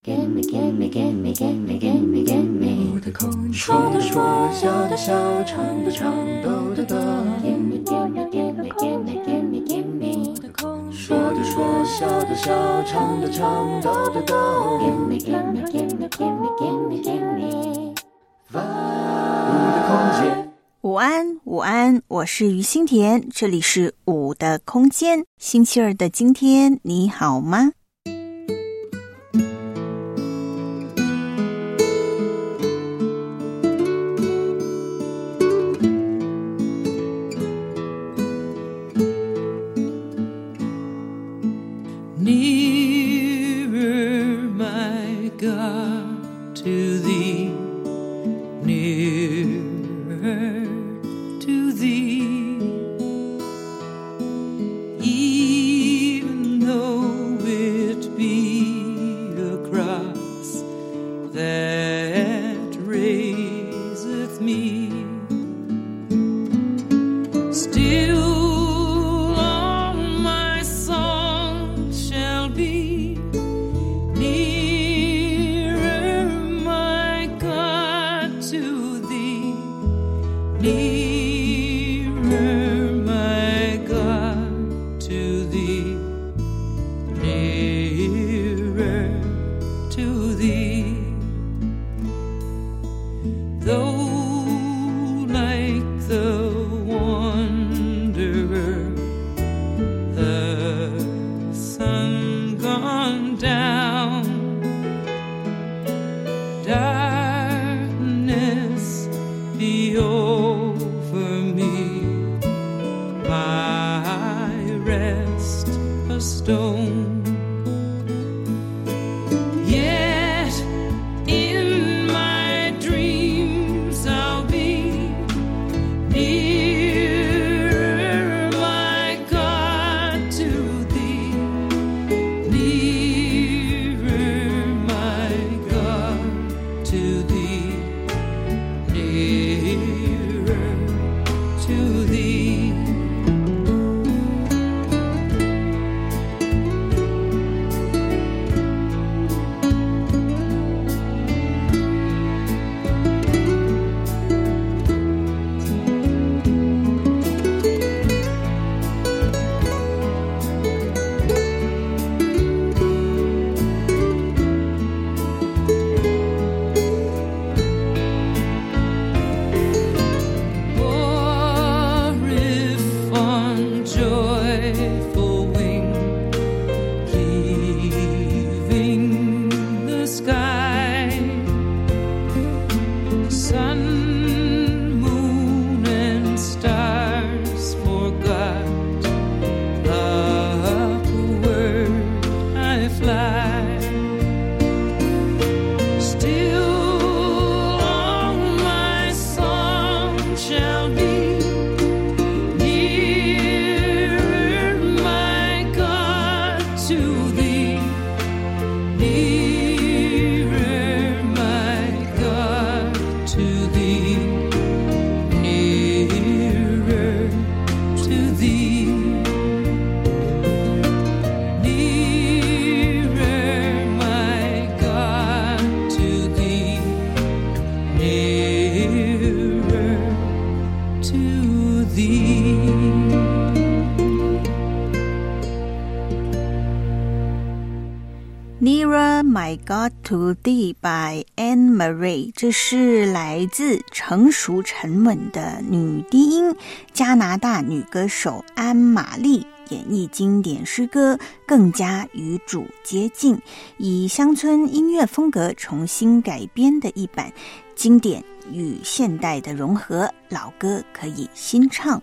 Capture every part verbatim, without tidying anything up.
Gimme, gimme, gimme, gimme, gimme, gimme 我的空说的说，笑的笑，唱的唱，抖的抖 Gimme, gimme, gimme, gimme, gimme, gimme 我的空说的说，笑的笑，唱的唱，抖的抖 Gimme, gimme, gimme, gimme, gimme, gimme 我的空间。 午安，午安，我是于心田，这里是午的空间。星期二的今天，你好吗？I Got to Thee by Anne Marie， 这是来自成熟沉稳的女低音加拿大女歌手安玛丽演绎经典诗歌，更加与主接近，以乡村音乐风格重新改编的一版，经典与现代的融合，老歌可以新唱。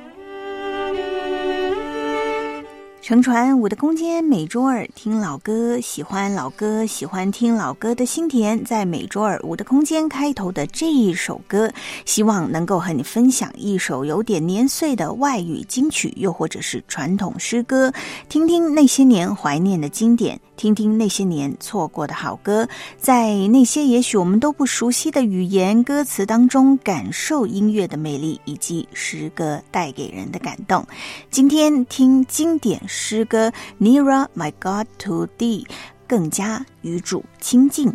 乘船我的空间，每周二听老歌，喜欢老歌喜欢听老歌的心田，在每周二我的空间开头的这一首歌，希望能够和你分享一首有点年岁的外语金曲，又或者是传统诗歌，听听那些年怀念的经典，听听那些年错过的好歌，在那些也许我们都不熟悉的语言歌词当中，感受音乐的魅力以及诗歌带给人的感动。今天听经典诗歌 Nearer My God to Thee， 更加与主亲近。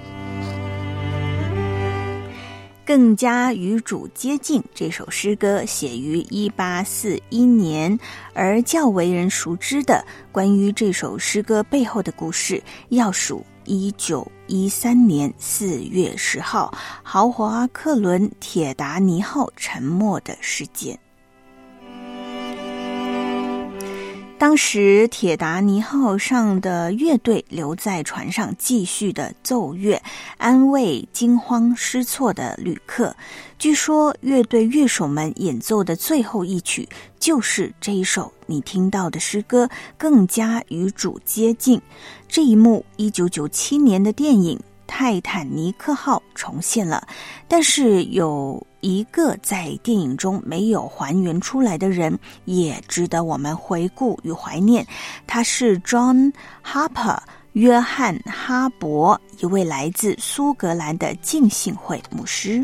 更加与主接近这首诗歌写于一八四一年，而较为人熟知的关于这首诗歌背后的故事，要数一九一三年四月十号豪华客轮铁达尼号沉没的事件。当时铁达尼号上的乐队留在船上继续的奏乐，安慰惊慌失措的旅客。据说乐队乐手们演奏的最后一曲就是这一首你听到的诗歌，更加与主接近。这一幕一九九七年的电影泰坦尼克号重现了，但是有一个在电影中没有还原出来的人也值得我们回顾与怀念，他是 John Harper 约翰哈伯，一位来自苏格兰的浸信会牧师。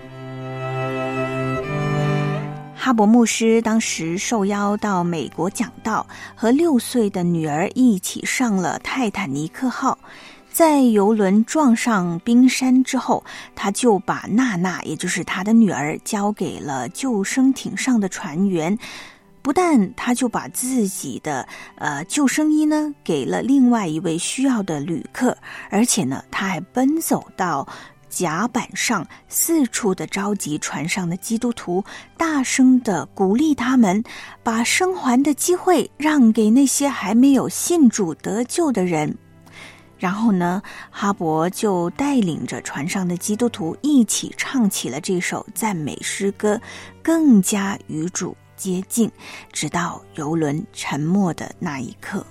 哈伯牧师当时受邀到美国讲道，和六岁的女儿一起上了泰坦尼克号。在游轮撞上冰山之后，他就把娜娜，也就是他的女儿，交给了救生艇上的船员。不但他就把自己的呃救生衣呢给了另外一位需要的旅客，而且呢他还奔走到甲板上，四处的召集船上的基督徒，大声的鼓励他们，把生还的机会让给那些还没有信主得救的人。然后呢，哈伯就带领着船上的基督徒一起唱起了这首赞美诗歌，更加与主接近，直到游轮沉没的那一刻。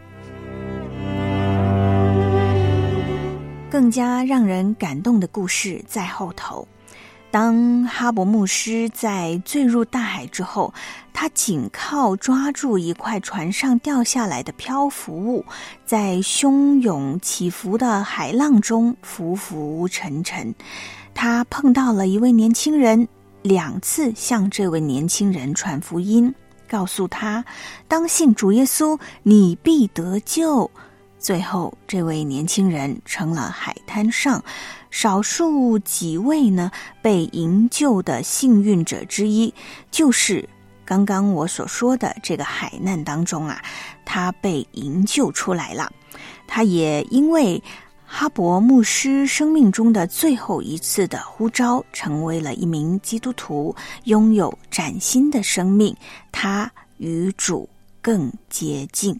更加让人感动的故事在后头。当哈伯牧师在坠入大海之后，他仅靠抓住一块船上掉下来的漂浮物，在汹涌起伏的海浪中浮浮沉沉。他碰到了一位年轻人，两次向这位年轻人传福音，告诉他当信主耶稣，你必得救。最后这位年轻人成了海滩上少数几位呢被营救的幸运者之一，就是刚刚我所说的这个海难当中啊，他被营救出来了。他也因为哈伯牧师生命中的最后一次的呼召，成为了一名基督徒，拥有崭新的生命，他与主更接近。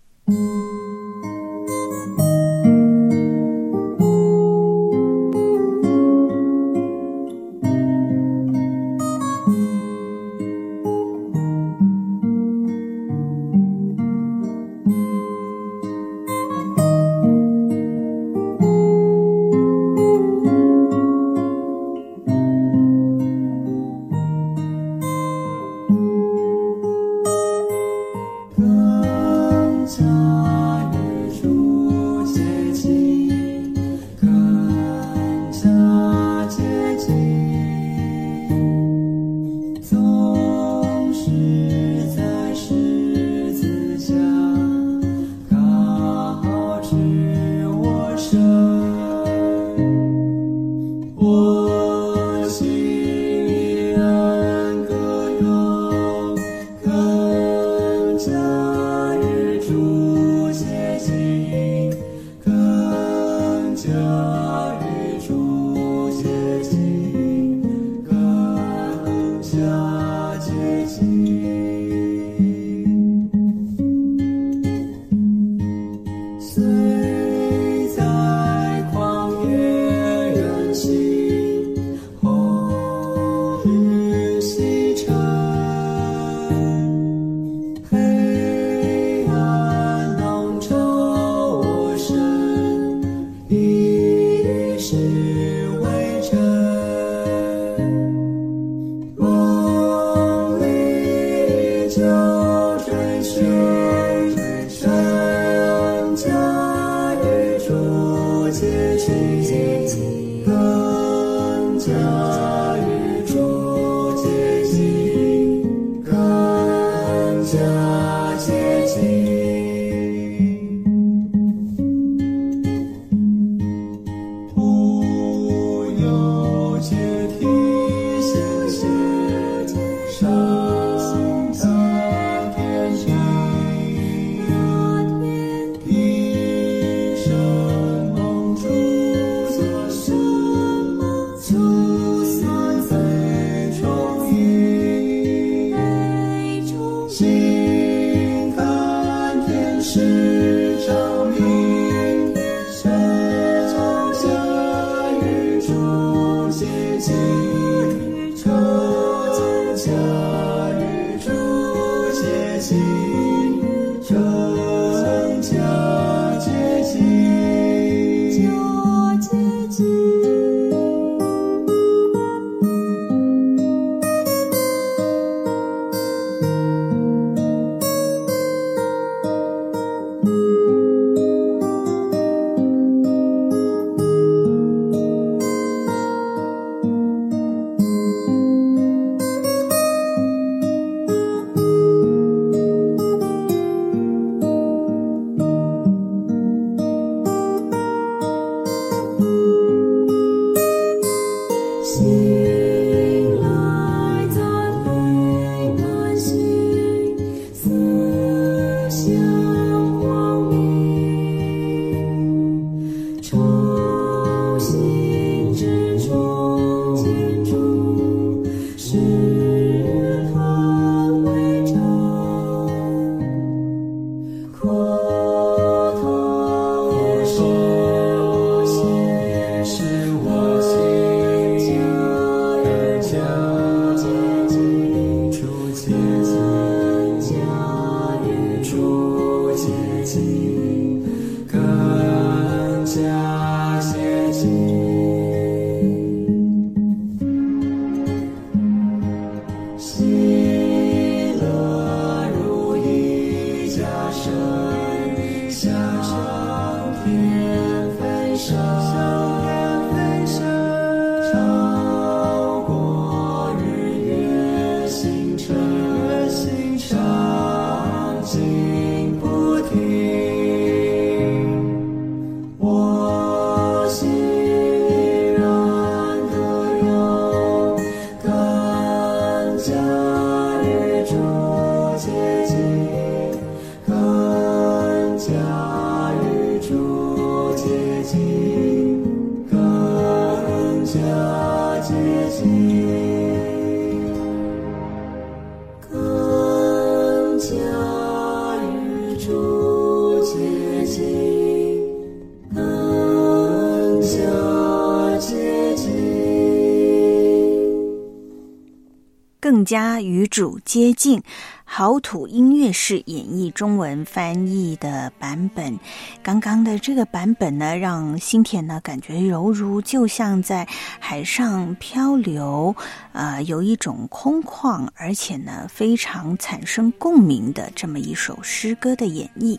更加与主接近，好土音乐式演绎中文翻译的版本。刚刚的这个版本呢，让心田呢感觉犹如就像在海上漂流，呃，有一种空旷，而且呢非常产生共鸣的这么一首诗歌的演绎。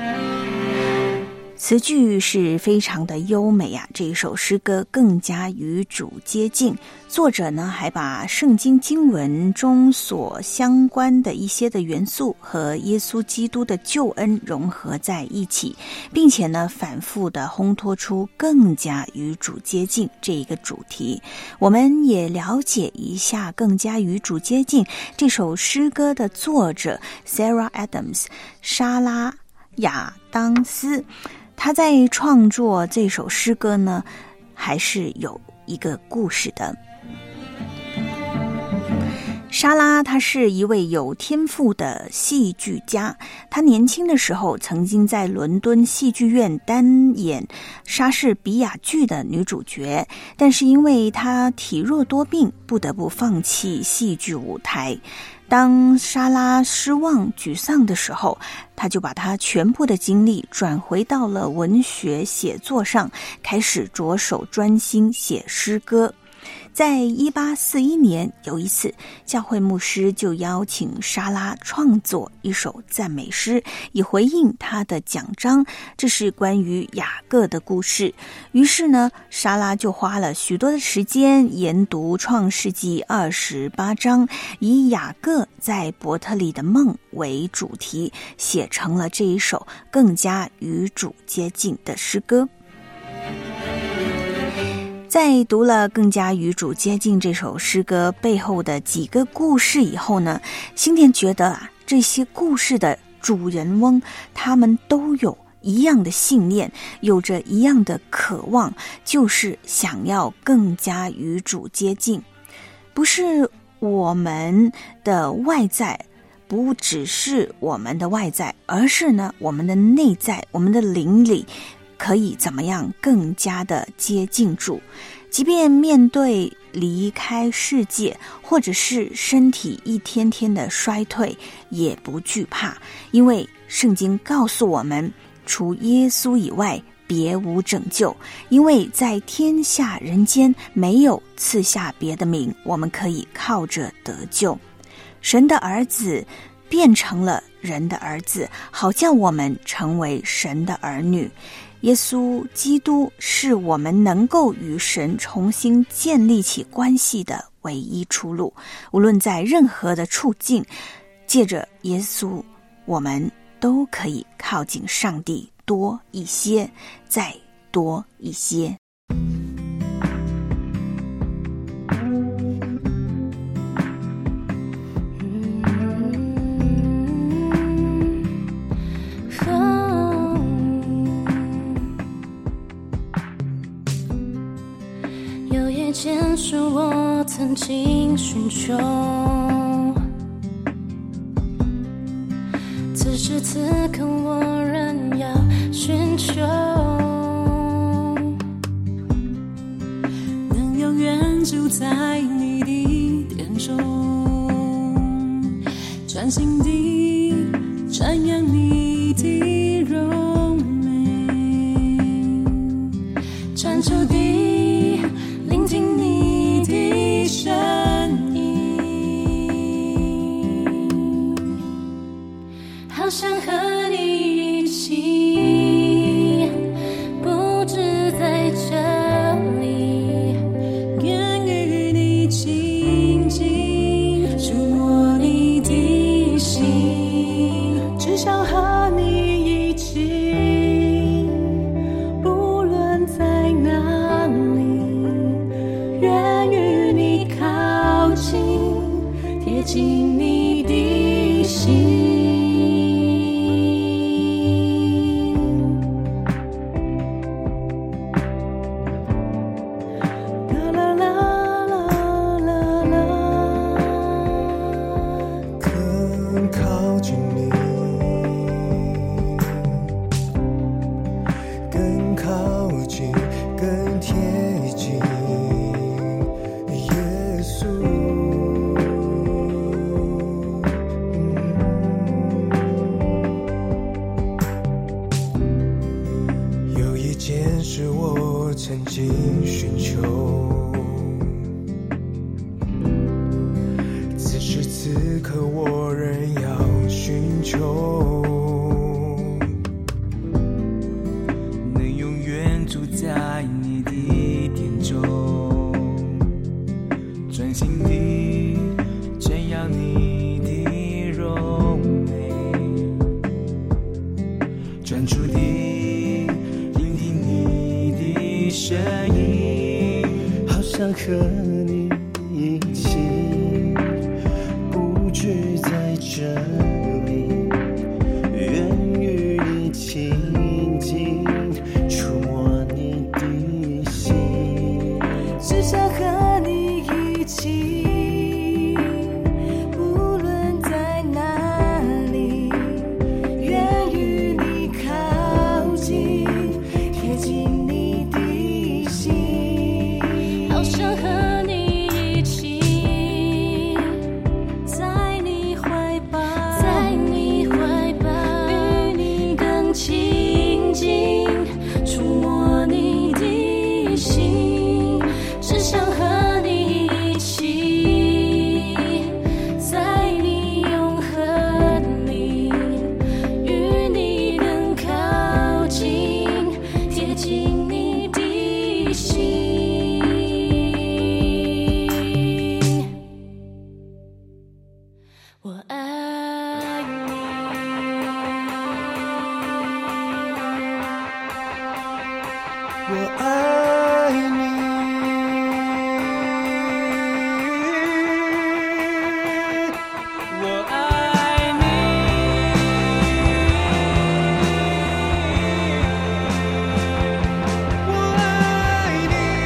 词句是非常的优美啊，这一首诗歌更加与主接近。作者呢还把圣经经文中所相关的一些的元素和耶稣基督的救恩融合在一起，并且呢反复的烘托出更加与主接近这一个主题。我们也了解一下更加与主接近这首诗歌的作者 Sarah Adams 莎拉亚当斯。他在创作这首诗歌呢，还是有一个故事的。莎拉她是一位有天赋的戏剧家，她年轻的时候曾经在伦敦戏剧院担演莎士比亚剧的女主角，但是因为她体弱多病，不得不放弃戏剧舞台。当莎拉失望沮丧的时候，她就把她全部的精力转回到了文学写作上，开始着手专心写诗歌。在一八四一年，有一次教会牧师就邀请莎拉创作一首赞美诗，以回应他的奖章，这是关于雅各的故事。于是呢，莎拉就花了许多的时间研读创世纪二十八章，以雅各在伯特利的梦为主题，写成了这一首更加与主接近的诗歌。在读了更加与主接近这首诗歌背后的几个故事以后呢，心田觉得啊，这些故事的主人翁他们都有一样的信念，有着一样的渴望，就是想要更加与主接近。不是我们的外在，不只是我们的外在，而是呢我们的内在，我们的灵里可以怎么样更加的接近主。即便面对离开世界，或者是身体一天天的衰退，也不惧怕，因为圣经告诉我们，除耶稣以外别无拯救，因为在天下人间没有赐下别的名，我们可以靠着得救。神的儿子变成了人的儿子，好叫我们成为神的儿女。耶稣基督是我们能够与神重新建立起关系的唯一出路，无论在任何的处境，借着耶稣，我们都可以靠近上帝多一些，再多一些。 有一件事我曾经寻求，此时此刻我仍要寻求，能永远住在你的殿中，专心地瞻仰你的荣美，专注地聆听你的声音，好想和你一起不止在这里，愿与你亲近，触摸你的心，只想和你一起，不论在哪里，愿与你靠近，贴近你的心。 和你一起，不止在这里，愿与你亲近，触摸你的心， 只想和你一起，不论在哪里，愿与你靠近，贴近你的心，好想和你一起，在你怀抱，在你怀抱，与你更亲近，触摸你的心，只想和你一起，在你永恒里，与你更靠近，贴近你的心。我爱你， 我爱你， 我爱你， 我爱你。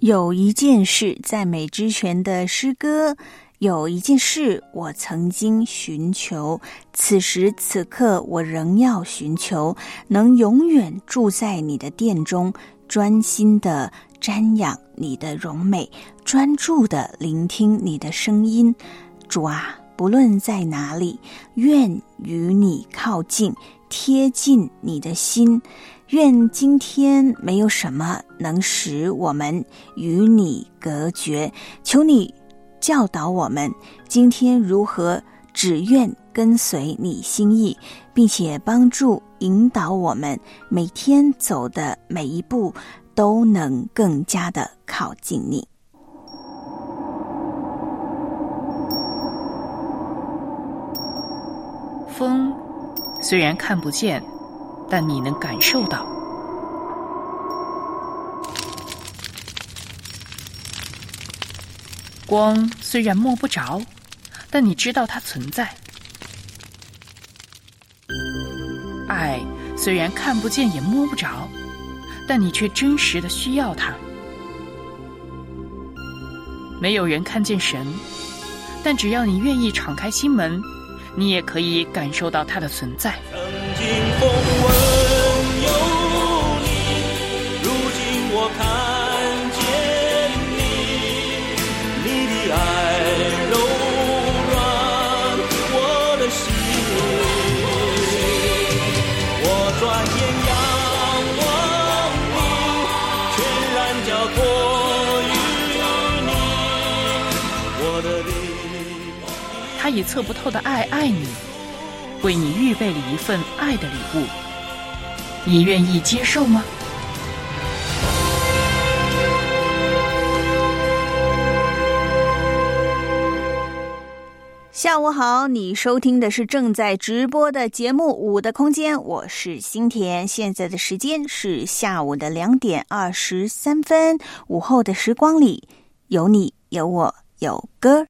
有一件事，赞美之泉的诗歌。有一件事我曾经寻求，此时此刻我仍要寻求，能永远住在你的殿中，专心的瞻仰你的荣美，专注的聆听你的声音。主啊，不论在哪里，愿与你靠近，贴近你的心。愿今天没有什么能使我们与你隔绝，求你教导我们今天如何只愿跟随你心意，并且帮助引导我们每天走的每一步都能更加的靠近你。 风虽然看不见，但你能感受到。光虽然摸不着，但你知道它存在。爱虽然看不见也摸不着，但你却真实的需要它。没有人看见神，但只要你愿意敞开心门，你也可以感受到它的存在。 曾经风闻有你，如今我看见你，你的爱柔软我的心，我转眼仰望你，全然交托于你，我的灵。 他以测不透的爱爱你，为你预备了一份爱的礼物，你愿意接受吗？ 下午好，你收听的是正在直播的节目《舞的空间》，我是新田，现在的时间是下午的两点二十三分，午后的时光里，有你，有我，有歌。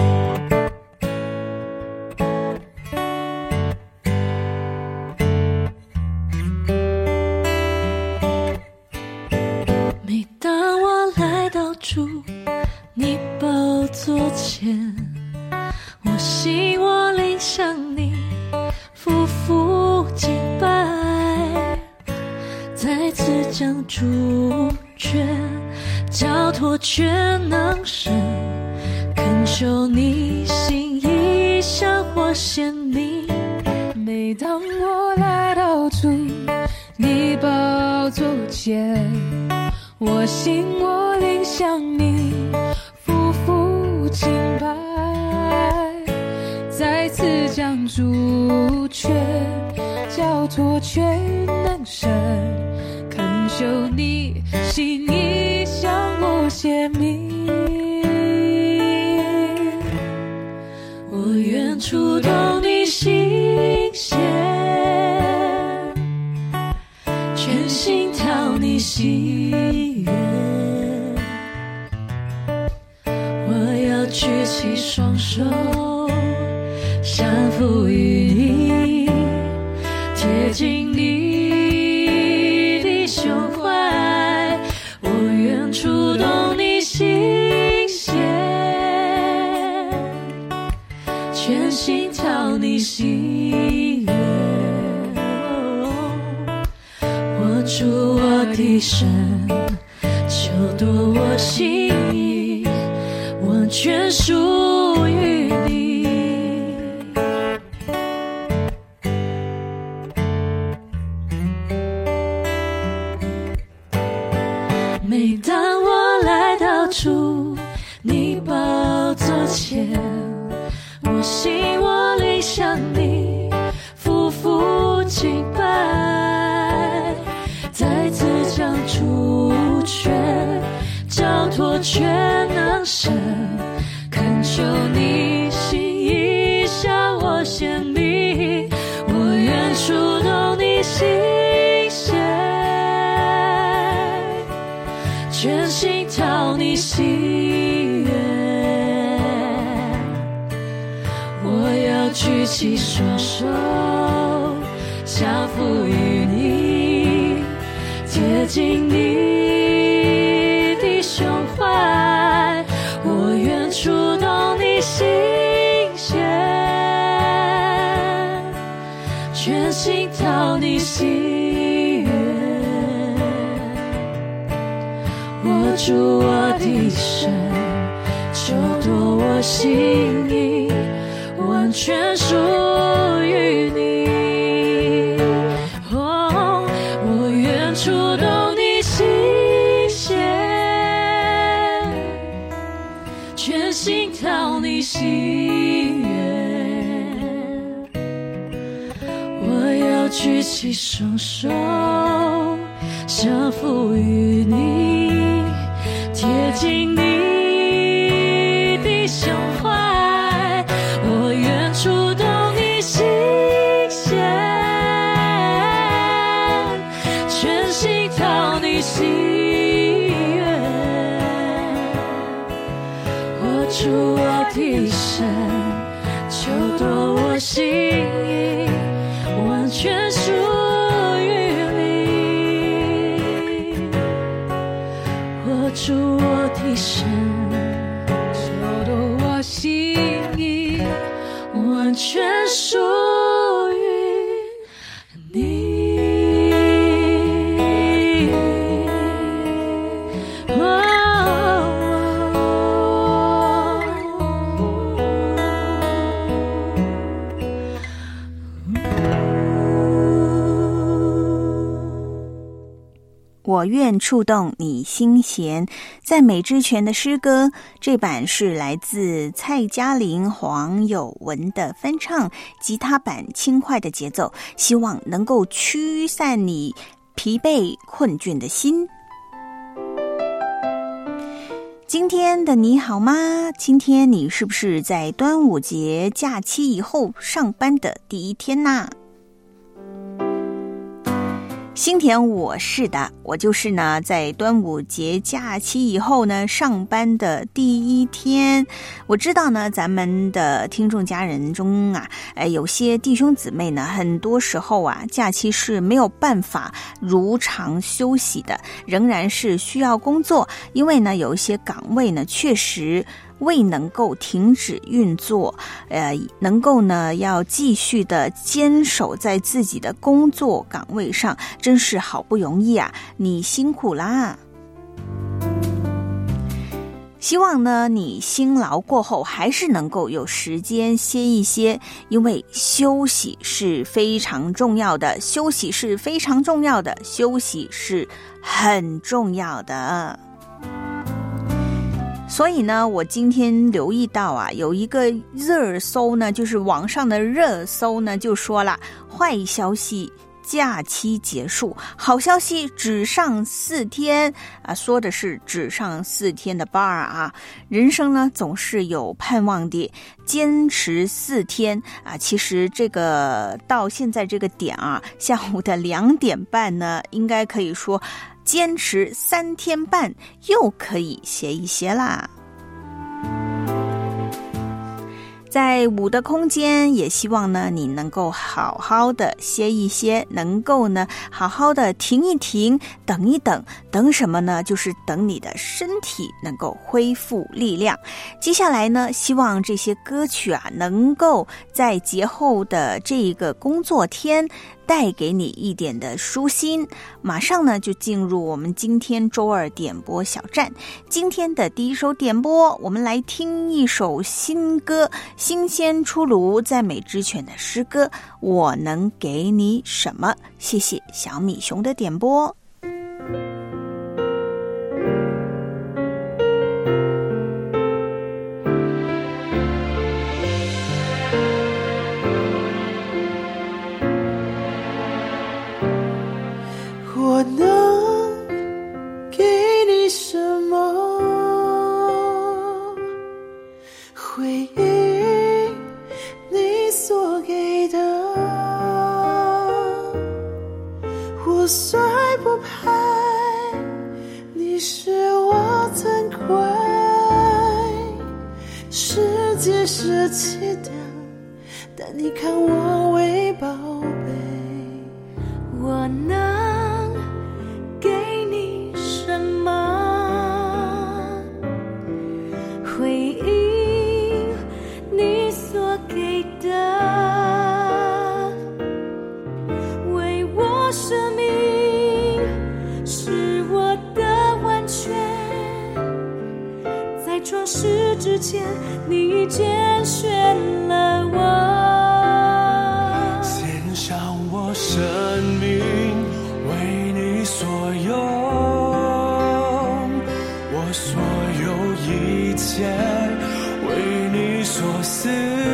每当我来到主你宝座前，我心我灵向你匍匐敬拜，再次将主权交托全能神，恳求你心意向我显明。每当我来到主你宝座前，我心我灵向你匍匐敬拜，再次将主权交托全能神，恳求你心意向我显明。我愿触动你心弦，全心讨你喜悦，我要举起双手降服于你，贴近你的胸怀，我愿触动你心弦，全心讨你喜悦。握住我的神，求夺我心意，我全属于你。每当我来到主你宝座前，我心我灵向你匍匐敬拜，再次将主权交托全能神，恳求你心意向我显明。我愿触动你心弦，全心讨你喜悦，我要举起双手降服于你，贴近你的胸怀， 全心讨你喜悦，握住我的手，就夺我心意，完全属于你。哦，我愿触动你心弦，全心讨你喜悦。我要举起双手，降服于你，贴近你的胸怀，我愿触动你心弦，全心讨你喜悦，握住我的手，就夺我心意，完全属于你。握住我的手，就夺我心意，完全属于你。 我愿触动你心弦，赞美之泉的诗歌，这版是来自蔡嘉玲、黄友文的翻唱，吉他版轻快的节奏，希望能够驱散你疲惫困倦的心。今天的你好吗？今天你是不是在端午节假期以后上班的第一天呢？心田，我是的，我就是呢，在端午节假期以后呢，上班的第一天。我知道呢，咱们的听众家人中啊，呃，有些弟兄姊妹呢，很多时候啊，假期是没有办法如常休息的，仍然是需要工作，因为呢，有一些岗位呢，确实未能够停止运作，呃，能够呢要继续的坚守在自己的工作岗位上，真是好不容易啊，你辛苦啦！希望呢你辛劳过后还是能够有时间歇一歇，因为休息是非常重要的，休息是非常重要的，休息是很重要的。所以呢，我今天留意到啊，有一个热搜呢，就是网上的热搜呢，就说了坏消息，假期结束，好消息只上四天啊，说的是只上四天的班啊。人生呢总是有盼望的，坚持四天啊。其实这个到现在这个点啊，下午的两点半呢，应该可以说坚持三天半，又可以歇一歇啦。在五的空间，也希望呢你能够好好的歇一歇，能够呢好好的停一停，等一等。等什么呢？就是等你的身体能够恢复力量。接下来呢，希望这些歌曲啊，能够在节后的这个工作天带给你一点的舒心。马上呢就进入我们今天周二点播小站。今天的第一首点播，我们来听一首新歌，新鲜出炉赞美之泉的诗歌，我能给你什么？谢谢小米熊的点播。 我能给你什么？回应你所给的，我虽不配，你是我珍贵，世界是期待，但你看我为宝贝。我能给你什么？回应你所给的， 创世之前，你拣选了我， 献上我生命为你所用，我所有一切为你所赐，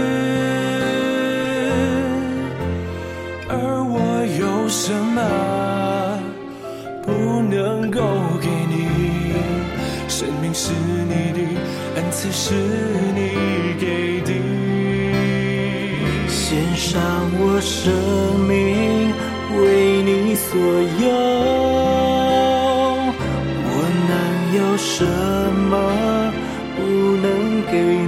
而我有什么不能够给你？生命是你的，恩赐是你给的。献上我生命为你所用，我能有什么不能给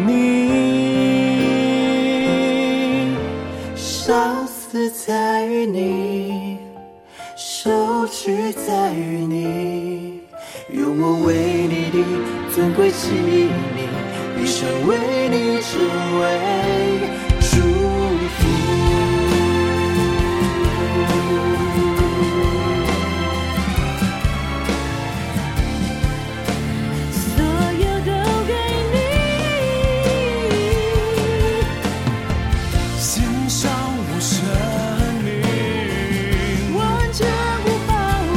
你？生死在于你，受屈在于你，用我为你的尊贵器皿，一生为你成为祝福。 所有都给你， 献上我生命， 完全不保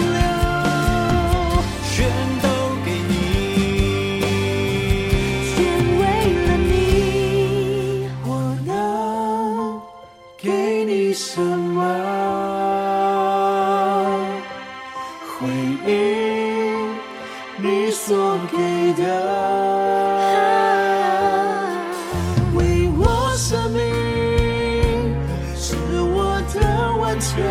留， 全都给你。 全为了你，我能给你什么回应你所给的？ 为我生命是我的完全，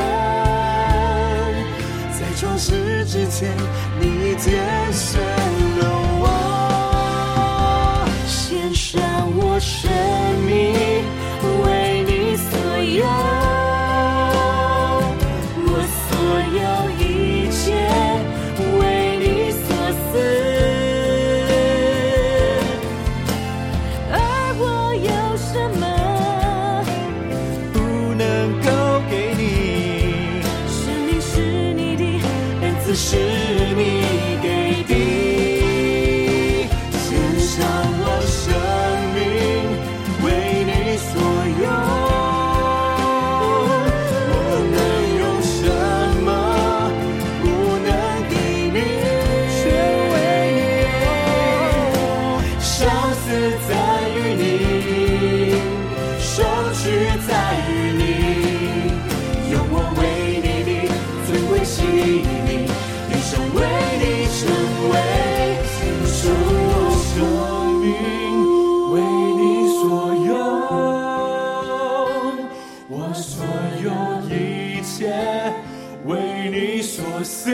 在创世之前，你拣选了我，献上我生命为你所用，我所有一切为你所赐，而我有什么不能够给你？ 生命是你的，恩赐是你给的。献上我生命为你所用，我能有什么不能给你？全为你。生死在于你，受屈在于你，用我为你的尊贵器皿，一生为你成为献上我生命为你所用，我所有一切为你所赐，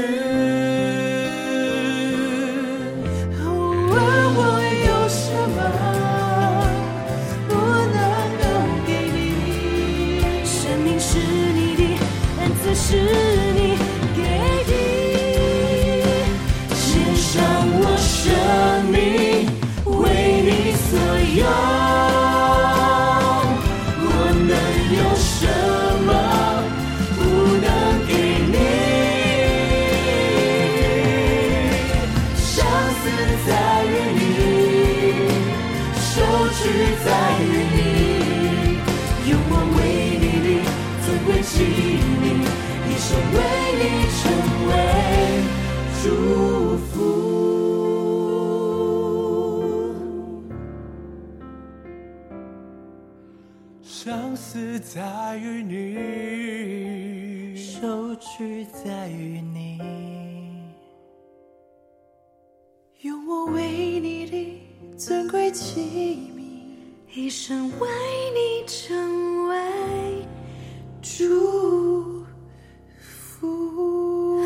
而我有什么不能够给你？生命是你的，恩赐是你给的。献上我生命为你所用，我能有什么不能给你？生死在于你，受屈在于你，用我为你的尊贵器皿，一生为你成为祝福。 生死在于你， 受屈在于你，用我为你的尊贵器皿，一生为你成为祝福。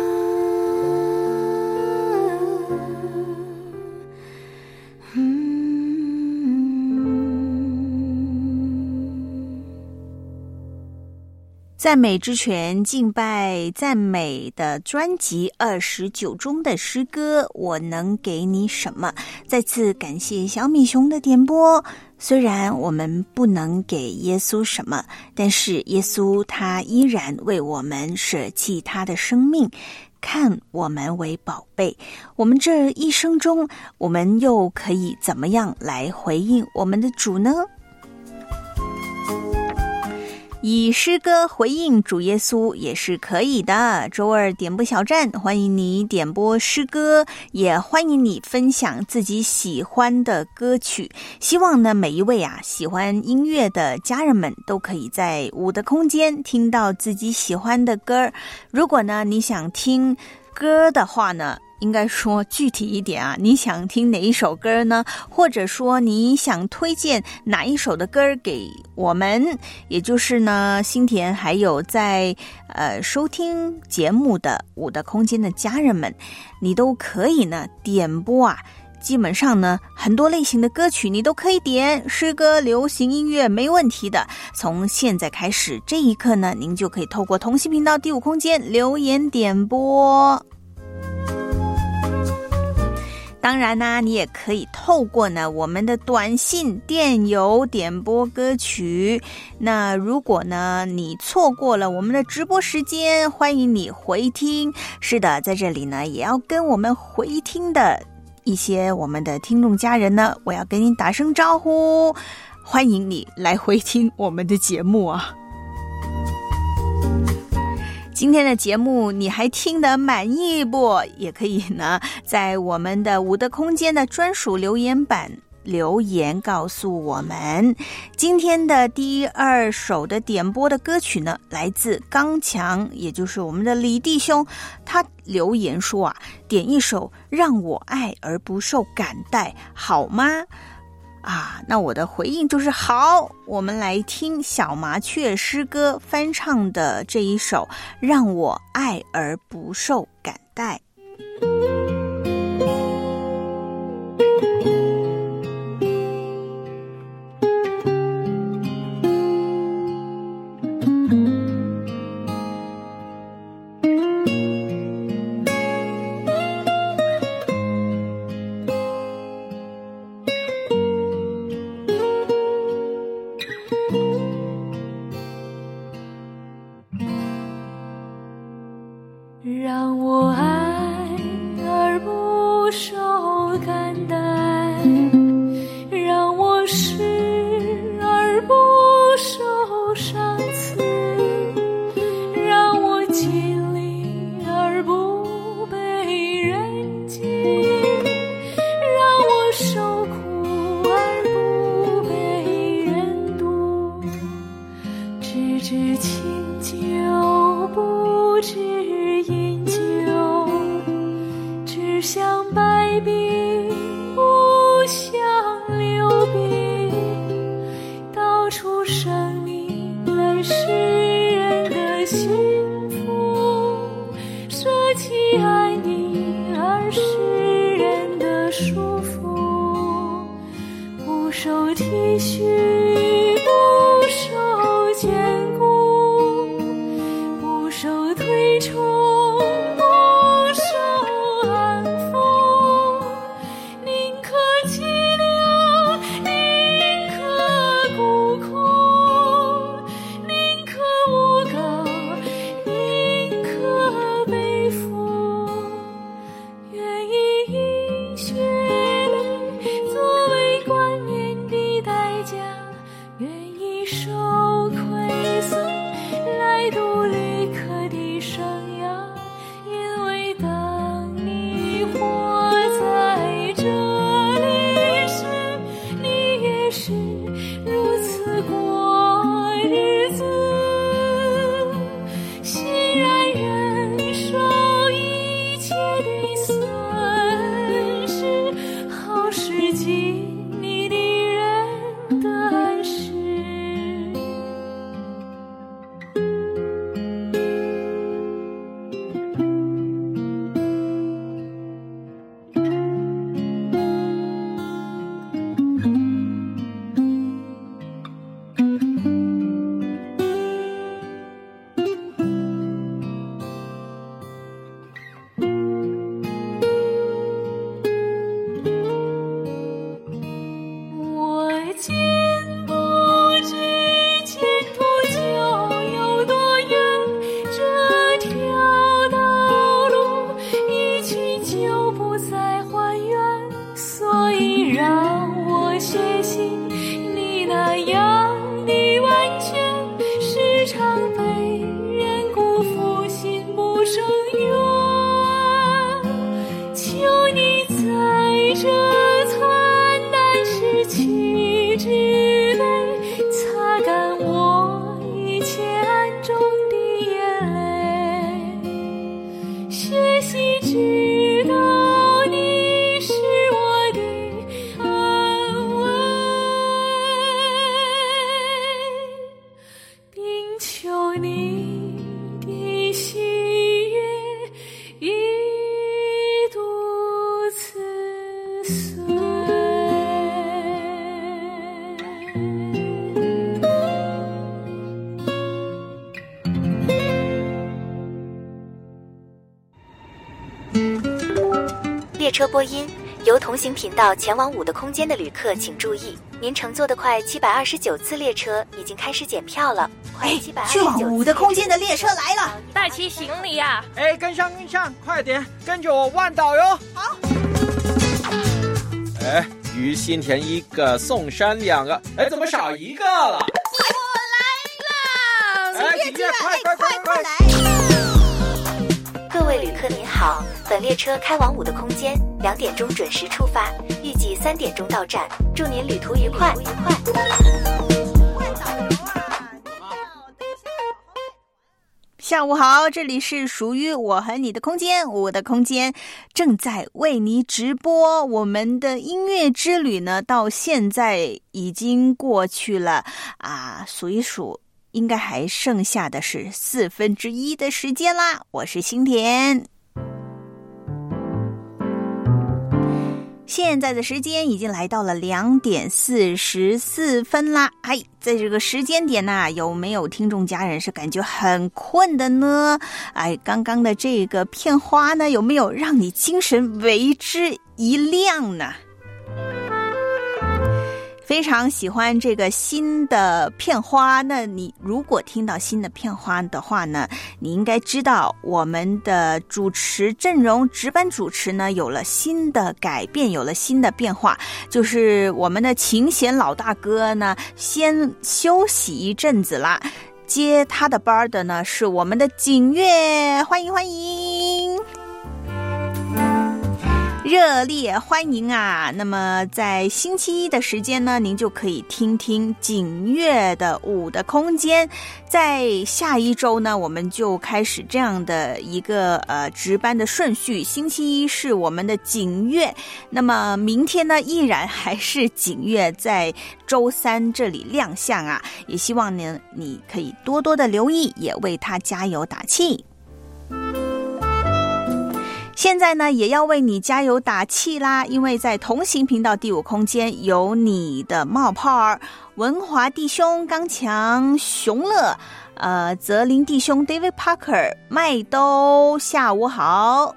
赞美之泉敬拜赞美的专辑二十九中的诗歌，我能给你什么？再次感谢小米熊的点播。虽然我们不能给耶稣什么，但是耶稣他依然为我们舍弃他的生命， 看我们为宝贝。我们这一生中，我们又可以怎么样来回应我们的主呢？以诗歌回应主耶稣也是可以的。周二点播小站，欢迎你点播诗歌，也欢迎你分享自己喜欢的歌曲。希望呢，每一位啊喜欢音乐的家人们都可以在五的空间听到自己喜欢的歌。如果呢你想听歌的话呢，应该说具体一点啊，你想听哪一首歌呢？或者说你想推荐哪一首的歌给我们，也就是呢新田还有在呃收听节目的五的空间的家人们，你都可以呢点播啊。基本上呢很多类型的歌曲你都可以点，诗歌流行音乐没问题的。从现在开始这一刻呢，您就可以透过同心频道第五空间留言点播。当然呢，你也可以透过呢我们的短信电邮点播歌曲。那如果呢你错过了我们的直播时间，欢迎你回听。是的，在这里呢也要跟我们回听的一些我们的听众家人呢，我要跟你打声招呼，欢迎你来回听我们的节目啊。今天的节目你还听得满意不？也可以呢在我们的五的空间的专属留言板留言告诉我们。今天的第二首的点播的歌曲呢，来自刚强，也就是我们的李弟兄，他留言说啊，点一首让我爱而不受感戴好吗？啊，那我的回应就是好。我们来听小麻雀诗歌翻唱的这一首让我爱而不受感戴。 让我爱而不受感戴，让我失而不受赏赐，让我经历而不被人敬，让我受苦而不被人妒，只知清酒不知饮酒，只想百病不想流病，道出生命来世人的幸福，舍弃爱你而世人的束缚，不受体恤不受眷顾，不受推崇不受安抚，宁可凄凉宁可孤苦，宁可诬告宁可背负，愿意以血泪作为冠冕的代价，愿意受亏损来度旅客的生涯，因为当你活在这里时，你也是如此过日子，欣然忍受一切的损失，好使尽你的人的恩师。 你的喜悦已独自碎。 列车播音，由同行频道前往五的空间的旅客请注意，您乘坐的快七百二十九次列车已经开始检票了。快七百二十九次， 去往五的空间的列车来了， 带齐行李呀！ 哎，跟上跟上，快点，跟着我万岛哟！ 好。 哎，于心田一个，宋山两个，哎，怎么少一个了？ 我来了！ 哎，几月，快快快快来！ 各位旅客您好，本列车开往五的空间，两点钟准时出发，预计三点钟到站。祝您旅途愉快！愉快。 下午好，这里是属于我和你的空间，我的空间正在为你直播。我们的音乐之旅呢，到现在已经过去了啊，数一数，应该还剩下的是四分之一的时间啦。我是心田。现在的时间已经来到了两点四十四分啦！哎，在这个时间点呢、啊，有没有听众家人是感觉很困的呢？哎，刚刚的这个片花呢，有没有让你精神为之一亮呢？非常喜欢这个新的片花，那你如果听到新的片花的话呢，你应该知道我们的主持阵容值班主持呢有了新的改变，有了新的变化，就是我们的琴弦老大哥呢先休息一阵子啦，接他的班的呢是我们的景月，欢迎欢迎，热烈欢迎啊！那么在星期一的时间呢，您就可以听听景月的五的空间。在下一周呢，我们就开始这样的一个呃值班的顺序。星期一是我们的景月，那么明天呢，依然还是景月在周三这里亮相啊！也希望呢，你可以多多的留意，也为他加油打气。现在呢，也要为你加油打气啦！因为在同行频道第五空间有你的冒泡儿、文华弟兄、刚强、熊乐、呃，泽林弟兄、David Parker、麦兜，下午好。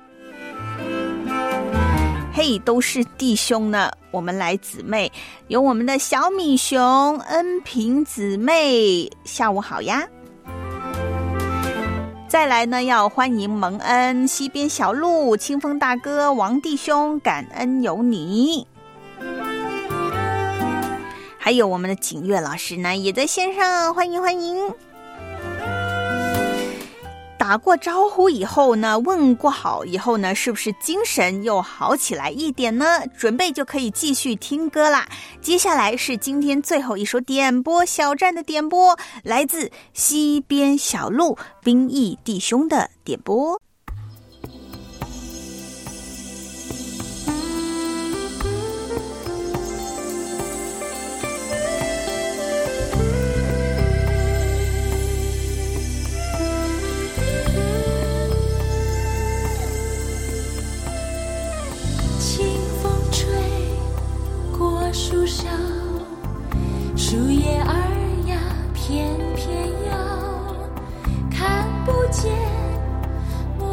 嘿，都是弟兄呢，我们来姊妹，有我们的小米熊、恩平姊妹，下午好呀。再来呢，要欢迎蒙恩、西边小鹿、清风大哥、王弟兄，感恩有你。还有我们的景月老师呢，也在线上，欢迎欢迎。打过招呼以后呢，问过好以后呢，是不是精神又好起来一点呢？准备就可以继续听歌啦。接下来是今天最后一首点播小站的点播，来自西边小鹿兵役弟兄的点播。 树梢，树叶儿呀翩翩摇，看不见我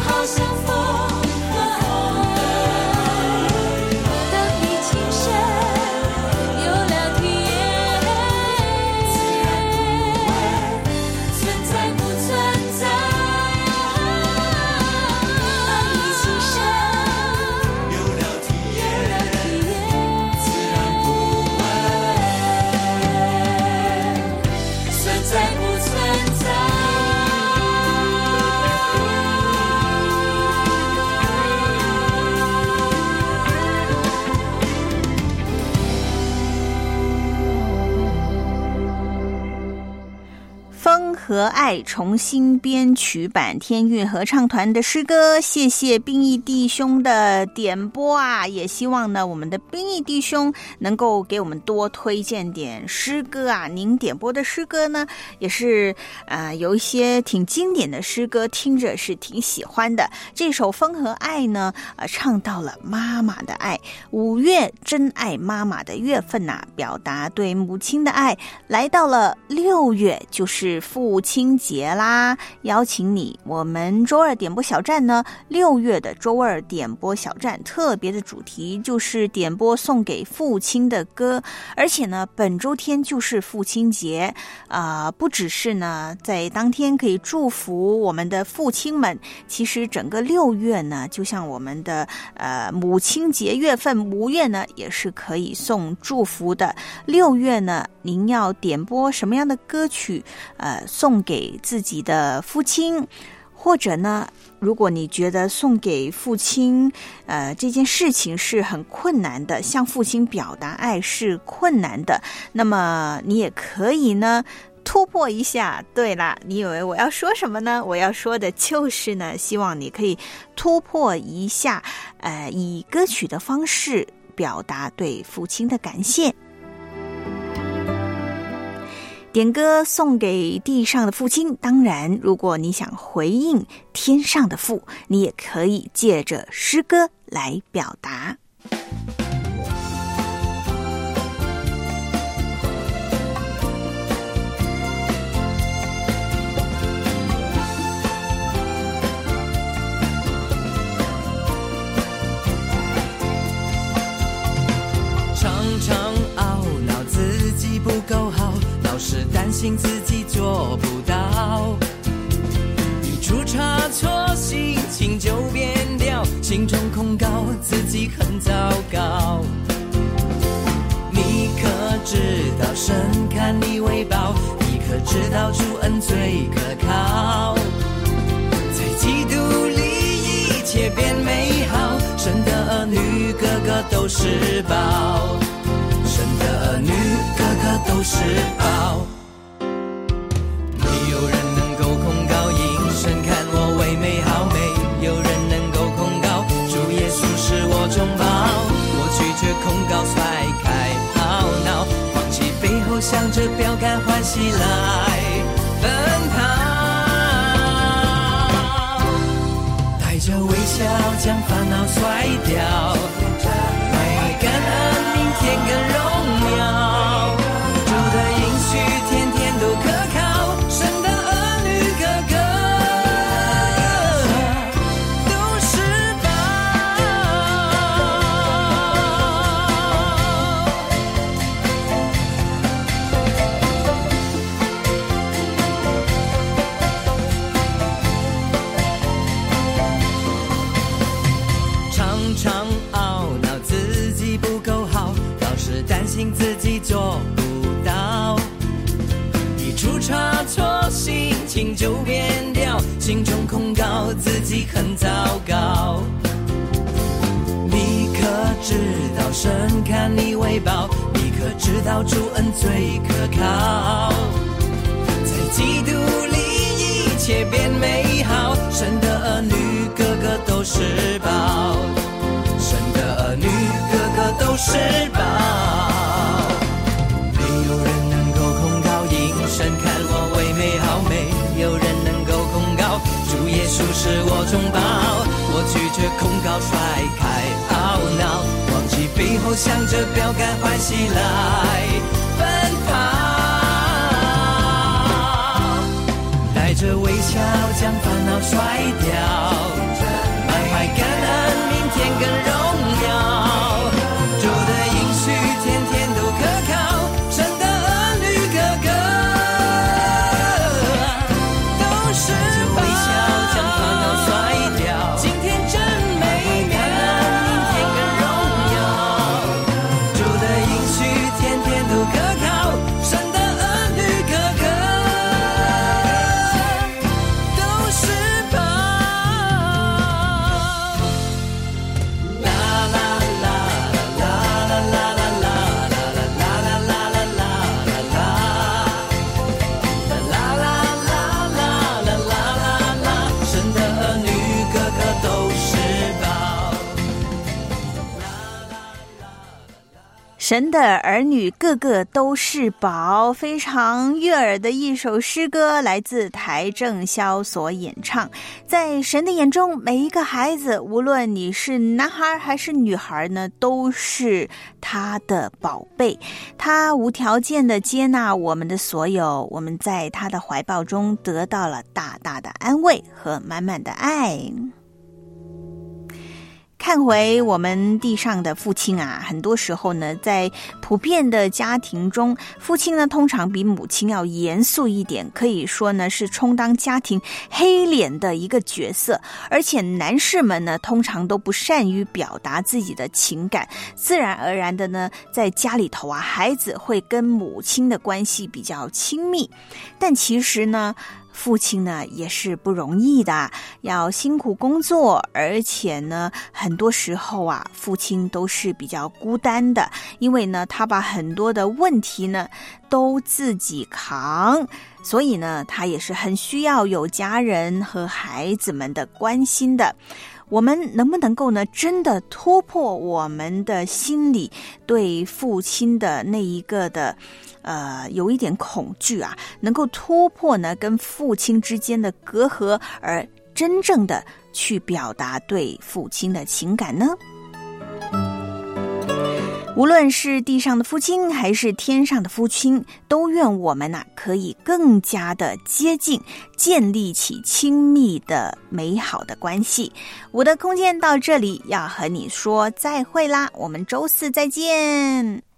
好像风和爱，当你轻声有了体验，存在不存在？当你轻声有了体验，自然不问存在不存在？ 风和爱重新编曲版天韵合唱团的诗歌，谢谢兵役弟兄的点播啊！也希望呢，我们的兵役弟兄能够给我们多推荐点诗歌啊。您点播的诗歌呢，也是呃有一些挺经典的诗歌，听着是挺喜欢的。这首《风和爱》呢，呃，唱到了妈妈的爱，五月真爱妈妈的月份呐、啊，表达对母亲的爱。来到了六月，就是父亲节啦，邀请你，我们周二点播小站呢，六月的周二点播小站特别的主题就是点播送给父亲的歌，而且呢，本周天就是父亲节啊、呃，不只是呢在当天可以祝福我们的父亲们，其实整个六月呢，就像我们的呃母亲节月份，五月呢也是可以送祝福的。六月呢，您要点播什么样的歌曲？呃，送给自己的父亲，或者呢，如果你觉得送给父亲，呃，这件事情是很困难的，向父亲表达爱是困难的，那么你也可以呢突破一下。对啦，你以为我要说什么呢？我要说的就是呢，希望你可以突破一下，呃，以歌曲的方式表达对父亲的感谢。点歌送给地上的父亲，当然如果你想回应天上的父，你也可以借着诗歌来表达。 常常懊恼自己不够好，老是担心自己做不到，一出差错心情就变掉，心中控告自己很糟糕。你可知道神看你为宝，你可知道主恩最可靠，在基督里一切变美好，神的儿女个个都是宝，神的儿女个个都是宝。没有人能够控告因神看我为美好，没有人能够控告主耶稣是我中保，我拒绝控告甩开懊恼，放弃背后向着标杆欢喜来奔跑，带着微笑将烦恼甩掉，来感恩明天更荣耀，主的应许天天都可靠，神的儿女个个都是宝。常常懊恼自己不够好，老是担心自己做不到，一出差错心情就变掉，心中控告自己很糟糕。你可知道神看你为宝，你可知道主恩最可靠，在基督里一切变美好，神的儿女个个都是宝，神的儿女个个都是宝。没有人能够控告因神看我为美好，没有人能够控告主耶稣是我中保，我拒绝控告甩开懊恼，忘记背后向着标杆欢喜来奔跑，带着微笑将烦恼甩掉， 神的儿女个个都是宝，非常悦耳的一首诗歌，来自台正宵所演唱。在神的眼中，每一个孩子，无论你是男孩还是女孩呢，都是他的宝贝。他无条件的接纳我们的所有，我们在他的怀抱中得到了大大的安慰和满满的爱。看回我们地上的父亲啊，很多时候呢，在普遍的家庭中，父亲呢通常比母亲要严肃一点，可以说呢是充当家庭黑脸的一个角色。而且男士们呢，通常都不善于表达自己的情感，自然而然的呢，在家里头啊，孩子会跟母亲的关系比较亲密。但其实呢，父亲呢也是不容易的，要辛苦工作，而且呢很多时候啊，父亲都是比较孤单的，因为呢他把很多的问题呢都自己扛，所以呢他也是很需要有家人和孩子们的关心的。我们能不能够呢真的突破我们的心里对父亲的那一个的呃有一点恐惧啊，能够突破呢跟父亲之间的隔阂，而真正的去表达对父亲的情感呢？无论是地上的父亲还是天上的父亲，都愿我们啊可以更加的接近，建立起亲密的美好的关系。我的空间到这里要和你说再会啦，我们周四再见。